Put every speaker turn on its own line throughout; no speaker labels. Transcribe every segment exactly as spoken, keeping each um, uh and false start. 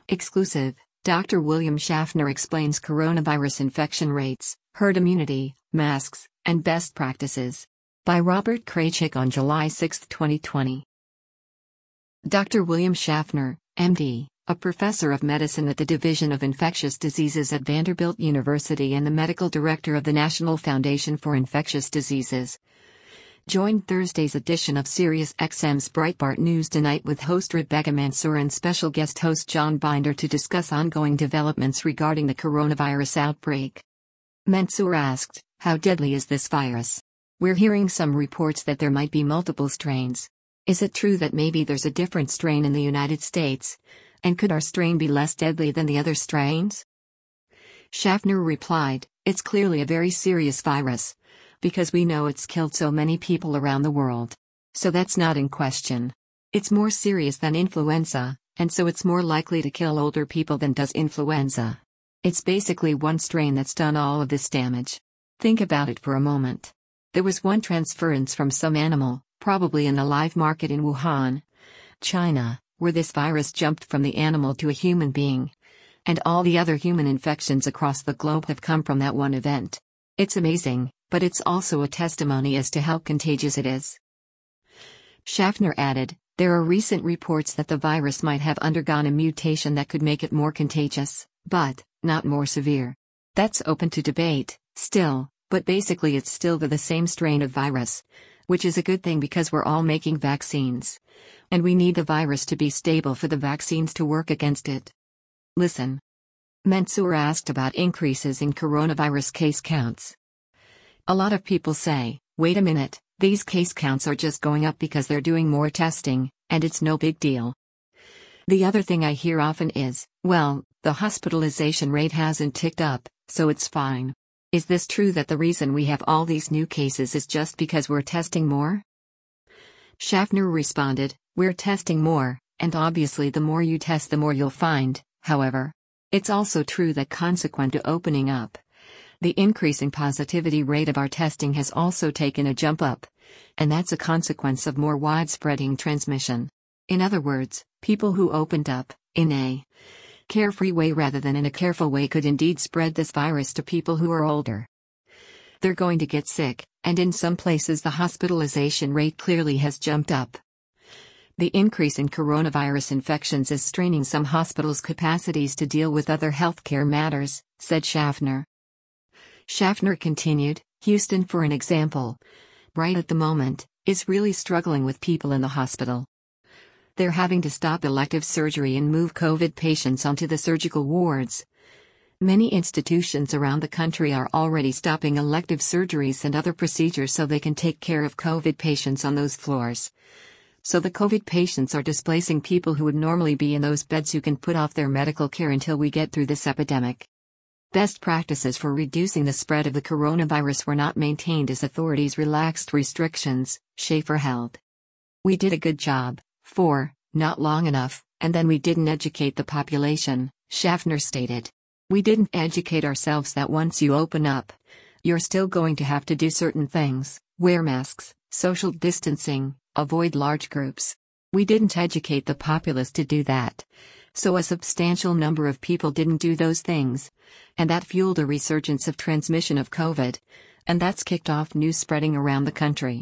Exclusive, Doctor William Schaffner explains coronavirus infection rates, herd immunity, masks, and best practices. By Robert Kraychik on July sixth, twenty twenty. Doctor William Schaffner, M D, a professor of medicine at the Division of Infectious Diseases at Vanderbilt University and the medical director of the National Foundation for Infectious Diseases, joined Thursday's edition of SiriusXM's Breitbart News Tonight with host Rebecca Mansour and special guest host John Binder to discuss ongoing developments regarding the coronavirus outbreak. Mansour asked, "How deadly is this virus? We're hearing some reports that there might be multiple strains. Is it true that maybe there's a different strain in the United States? And could our strain be less deadly than the other strains?" Schaffner replied, "It's clearly a very serious virus, because we know it's killed so many people around the world. So that's not in question. It's more serious than influenza, and so it's more likely to kill older people than does influenza. It's basically one strain that's done all of this damage. Think about it for a moment. There was one transference from some animal, probably in the live market in Wuhan, China, where this virus jumped from the animal to a human being. And all the other human infections across the globe have come from that one event. It's amazing, but it's also a testimony as to how contagious it is." Schaffner added, "There are recent reports that the virus might have undergone a mutation that could make it more contagious, but not more severe. That's open to debate, still, but basically it's still the, the same strain of virus, which is a good thing because we're all making vaccines. And we need the virus to be stable for the vaccines to work against it. Listen." Mansour asked about increases in coronavirus case counts. "A lot of people say, wait a minute, these case counts are just going up because they're doing more testing, and it's no big deal. The other thing I hear often is, well, the hospitalization rate hasn't ticked up, so it's fine. Is this true that the reason we have all these new cases is just because we're testing more?" Schaffner responded, "We're testing more, and obviously the more you test the more you'll find, however. It's also true that consequent to opening up, the increasing positivity rate of our testing has also taken a jump up, and that's a consequence of more widespreading transmission. In other words, people who opened up, in a carefree way rather than in a careful way could indeed spread this virus to people who are older. They're going to get sick, and in some places the hospitalization rate clearly has jumped up. The increase in coronavirus infections is straining some hospitals' capacities to deal with other healthcare matters," said Schaffner. Schaffner continued, "Houston, for an example, right at the moment, is really struggling with people in the hospital. They're having to stop elective surgery and move COVID patients onto the surgical wards. Many institutions around the country are already stopping elective surgeries and other procedures so they can take care of COVID patients on those floors. So the COVID patients are displacing people who would normally be in those beds who can put off their medical care until we get through this epidemic. Best practices for reducing the spread of the coronavirus were not maintained as authorities relaxed restrictions," Schaffner held. "We did a good job, for not long enough, and then we didn't educate the population," Schaffner stated. "We didn't educate ourselves that once you open up, you're still going to have to do certain things, wear masks, social distancing, avoid large groups. We didn't educate the populace to do that. So a substantial number of people didn't do those things, and that fueled a resurgence of transmission of COVID, and that's kicked off news spreading around the country.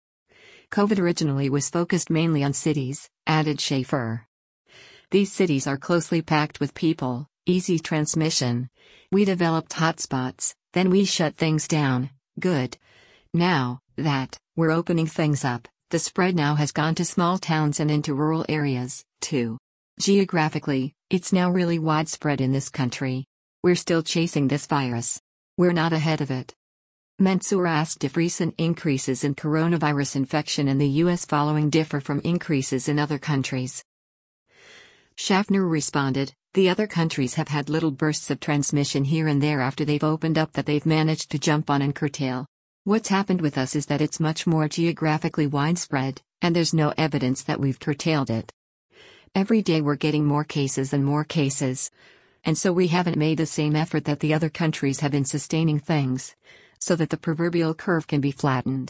COVID originally was focused mainly on cities," added Schaffner. "These cities are closely packed with people, easy transmission. We developed hotspots, then we shut things down, good. Now that we're opening things up, the spread now has gone to small towns and into rural areas, too. Geographically, it's now really widespread in this country. We're still chasing this virus. We're not ahead of it." Mansour asked if recent increases in coronavirus infection in the U S following differ from increases in other countries. Schaffner responded, "The other countries have had little bursts of transmission here and there after they've opened up that they've managed to jump on and curtail. What's happened with us is that it's much more geographically widespread, and there's no evidence that we've curtailed it. Every day we're getting more cases and more cases. And so we haven't made the same effort that the other countries have in sustaining things, so that the proverbial curve can be flattened."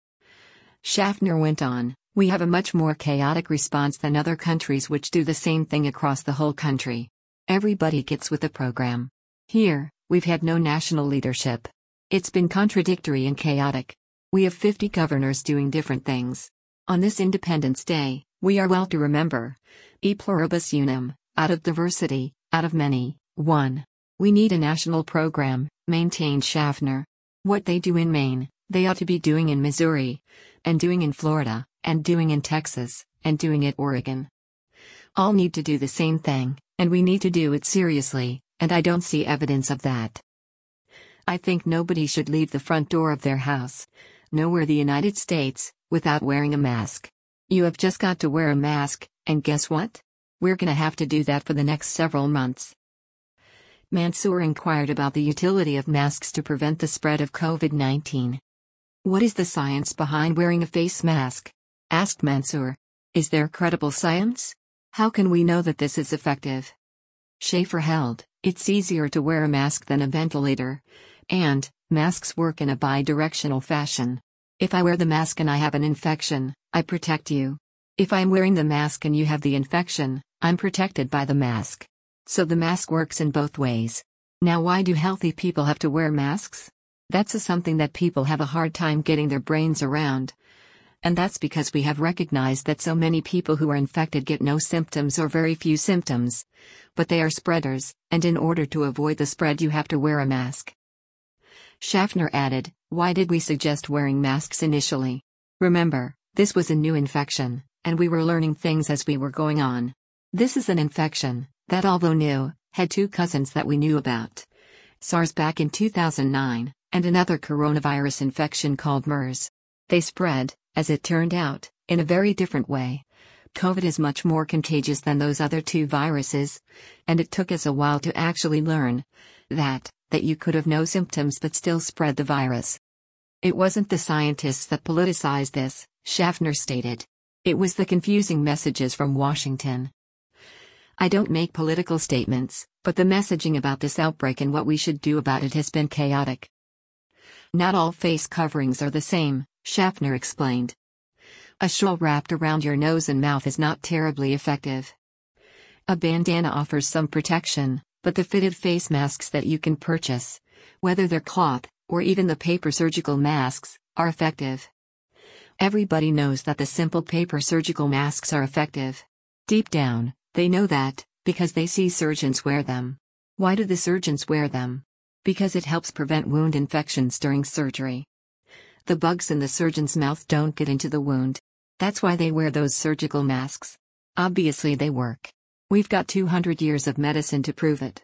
Schaffner went on, "We have a much more chaotic response than other countries which do the same thing across the whole country. Everybody gets with the program. Here, we've had no national leadership. It's been contradictory and chaotic. We have fifty governors doing different things. On this Independence Day, we are well to remember. E pluribus unum, out of diversity, out of many, one. We need a national program, maintained Schaffner. What they do in Maine, they ought to be doing in Missouri, and doing in Florida, and doing in Texas, and doing in Oregon. All need to do the same thing, and we need to do it seriously, and I don't see evidence of that. I think nobody should leave the front door of their house, nowhere the United States, without wearing a mask. You have just got to wear a mask, and guess what? We're gonna have to do that for the next several months. Mansour inquired about the utility of masks to prevent the spread of COVID nineteen. What is the science behind wearing a face mask? Asked Mansour. Is there credible science? How can we know that this is effective? Schaeffer held, it's easier to wear a mask than a ventilator. And, masks work in a bi-directional fashion. If I wear the mask and I have an infection, I protect you. If I'm wearing the mask and you have the infection, I'm protected by the mask. So the mask works in both ways. Now why do healthy people have to wear masks? That's a something that people have a hard time getting their brains around. And that's because we have recognized that so many people who are infected get no symptoms or very few symptoms. But they are spreaders, and in order to avoid the spread you have to wear a mask. Schaffner added, why did we suggest wearing masks initially? Remember, this was a new infection, and we were learning things as we were going on. This is an infection that, although new, had two cousins that we knew about. SARS back in two thousand nine, and another coronavirus infection called MERS. They spread, as it turned out, in a very different way. COVID is much more contagious than those other two viruses, and it took us a while to actually learn that, that you could have no symptoms but still spread the virus. It wasn't the scientists that politicized this, Schaffner stated. It was the confusing messages from Washington. I don't make political statements, but the messaging about this outbreak and what we should do about it has been chaotic. Not all face coverings are the same, Schaffner explained. A shawl wrapped around your nose and mouth is not terribly effective. A bandana offers some protection, but the fitted face masks that you can purchase, whether they're cloth, or even the paper surgical masks, are effective. Everybody knows that the simple paper surgical masks are effective. Deep down, they know that, because they see surgeons wear them. Why do the surgeons wear them? Because it helps prevent wound infections during surgery. The bugs in the surgeon's mouth don't get into the wound. That's why they wear those surgical masks. Obviously they work. We've got two hundred years of medicine to prove it.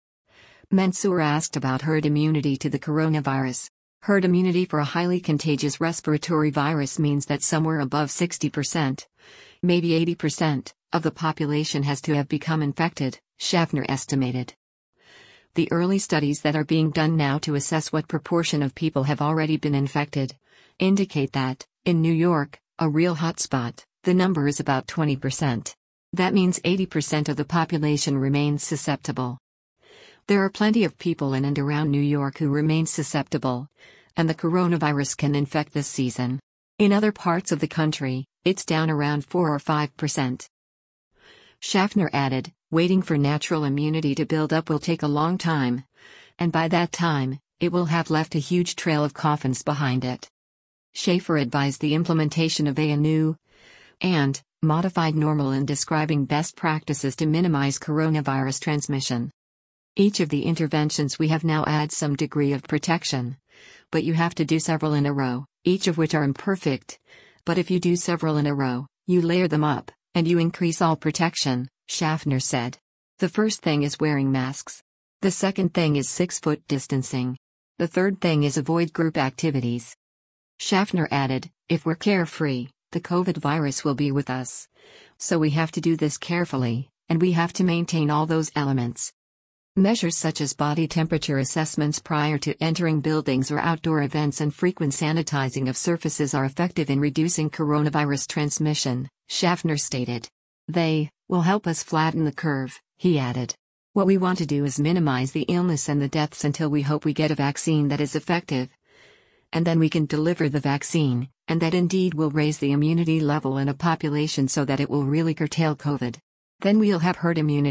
Mansour asked about herd immunity to the coronavirus. Herd immunity for a highly contagious respiratory virus means that somewhere above sixty percent, maybe eighty percent, of the population has to have become infected, Schaffner estimated. The early studies that are being done now to assess what proportion of people have already been infected indicate that, in New York, a real hotspot, the number is about twenty percent. That means eighty percent of the population remains susceptible. There are plenty of people in and around New York who remain susceptible, and the coronavirus can infect this season. In other parts of the country, it's down around four or five percent. Schaffner added, waiting for natural immunity to build up will take a long time, and by that time, it will have left a huge trail of coffins behind it. Schaeffer advised the implementation of a new and modified normal in describing best practices to minimize coronavirus transmission. Each of the interventions we have now adds some degree of protection, but you have to do several in a row, each of which are imperfect. But if you do several in a row, you layer them up, and you increase all protection, Schaffner said. The first thing is wearing masks. The second thing is six-foot distancing. The third thing is avoid group activities. Schaffner added, if we're carefree, the COVID virus will be with us. So we have to do this carefully, and we have to maintain all those elements. Measures such as body temperature assessments prior to entering buildings or outdoor events and frequent sanitizing of surfaces are effective in reducing coronavirus transmission, Schaffner stated. They will help us flatten the curve, he added. What we want to do is minimize the illness and the deaths until we hope we get a vaccine that is effective. And then we can deliver the vaccine, and that indeed will raise the immunity level in a population so that it will really curtail COVID. Then we'll have herd immunity,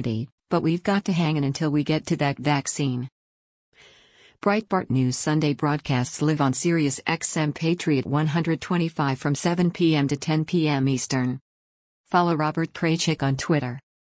But we've got to hang in until we get to that vaccine. Breitbart News Sunday broadcasts live on Sirius X M Patriot one twenty-five from seven p m to ten p m Eastern. Follow Robert Kraychik on Twitter.